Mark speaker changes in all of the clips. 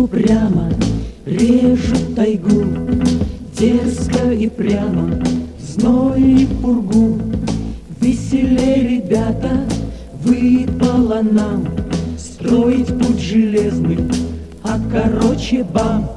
Speaker 1: упрямо режут тайгу, дерзко и прямо, в зной и пургу. Веселей, ребята, выпало нам строить путь железный, а короче бам.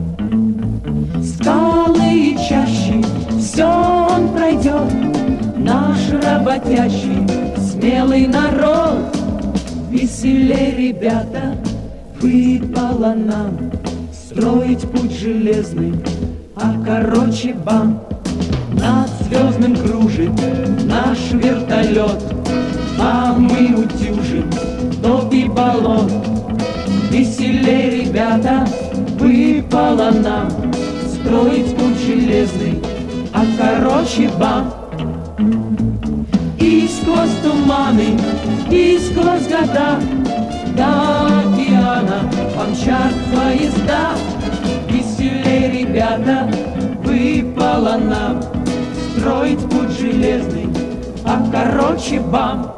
Speaker 1: Скалы и чащи, все он пройдет, наш работящий, смелый народ. Веселей, ребята, выпало нам строить путь железный, а короче бам. Над звездным кружит наш вертолет, а мы утюжим топи болот. Веселей, ребята, выпало нам строить путь железный, а короче бам. И сквозь туманы, и сквозь года до океана помчат поезда. Веселей, ребята, выпало нам строить путь железный, а короче бам.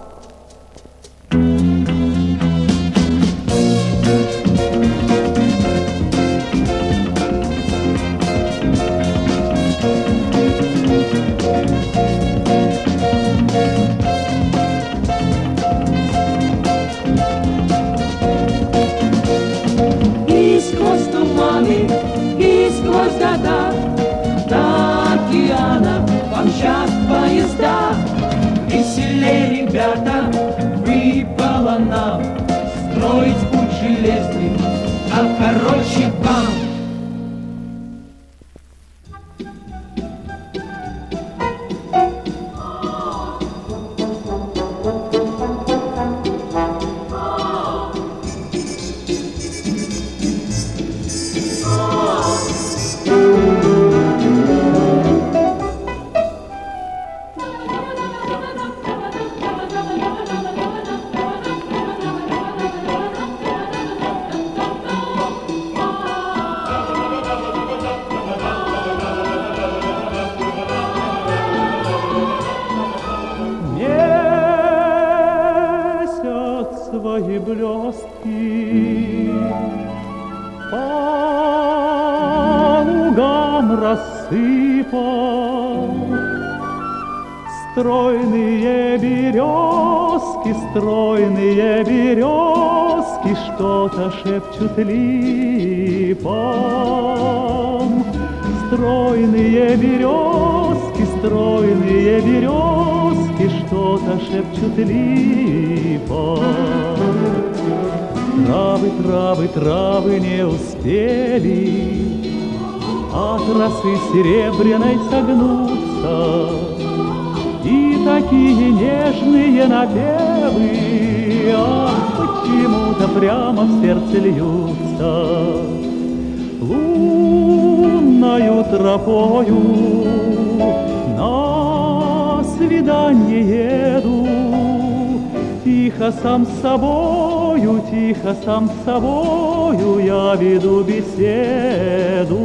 Speaker 1: И сквозь туманы, и сквозь года до океана помчат поезда. Веселей, ребята, выпало нам строить путь железный, а короче бам.
Speaker 2: Свои блестки по лугам рассыпал. Стройные березки что-то шепчут липам. Стройные березки что-то шепчут липам. Травы не успели от росы серебряной согнуться, и такие нежные напевы, ах, почему-то прямо в сердце льются. Лунною тропою на свиданье еду, тихо сам с собою я веду беседу.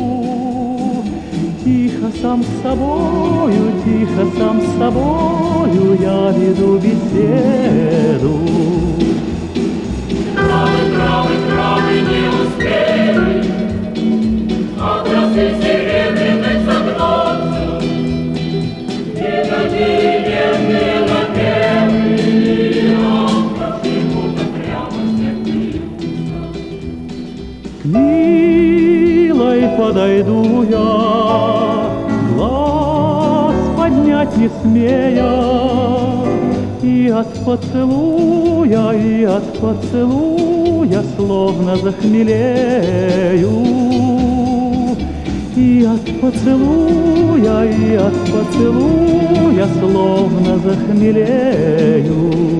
Speaker 2: Тихо сам с собою я веду беседу.
Speaker 3: Травы не успели от росы серебряной согнуться, и такие нежные напевы, ах, почему-то прямо в сердце льются.
Speaker 2: К милой подойду я, глаз поднять не смея, и от поцелуя словно захмелею. И от поцелуя словно захмелею.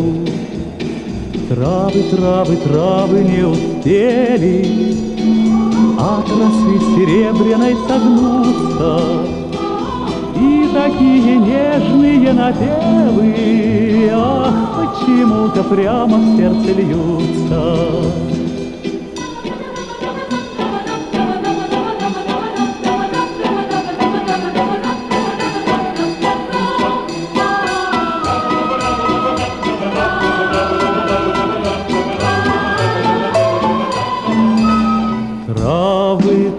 Speaker 2: Травы не успели от росы серебряной согнуться, и такие нежные напевы, ах, почему-то прямо в сердце льются.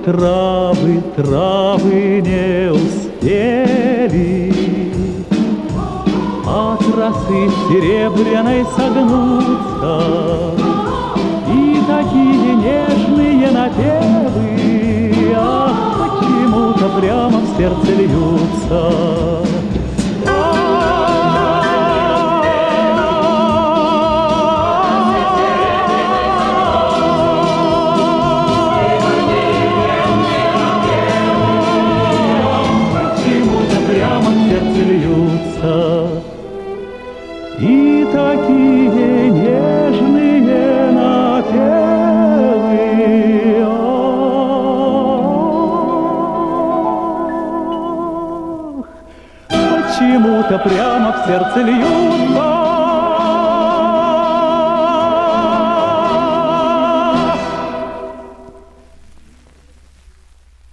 Speaker 2: травы, травы не успели от росы серебряной согнуться, и такие нежные напевы, ах, почему-то прямо в сердце льются. И такие нежные напевы, ах, почему-то прямо в сердце льются.